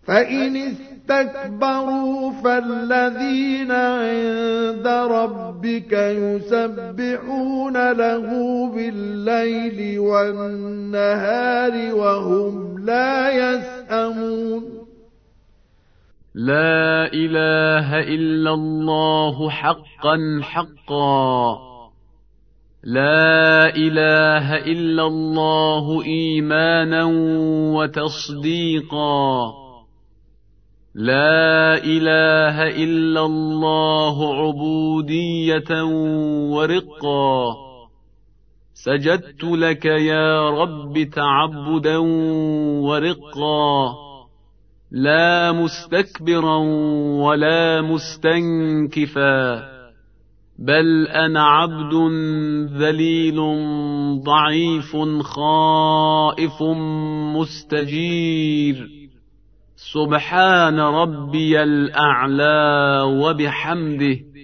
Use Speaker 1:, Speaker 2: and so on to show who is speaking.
Speaker 1: فإن استكبروا فالذين عند ربك يسبحون له بالليل والنهار وهم لا يسأمون.
Speaker 2: لا إله إلا الله حقا حقا، لا إله إلا الله إيمانا وتصديقا، لا إله إلا الله عبودية ورقا. سجدت لك يا رب تعبدا ورقا، لا مستكبرا ولا مستنكفا، بل أنا عبد ذليل ضعيف خائف مستجير. سبحان ربي الأعلى وبحمده،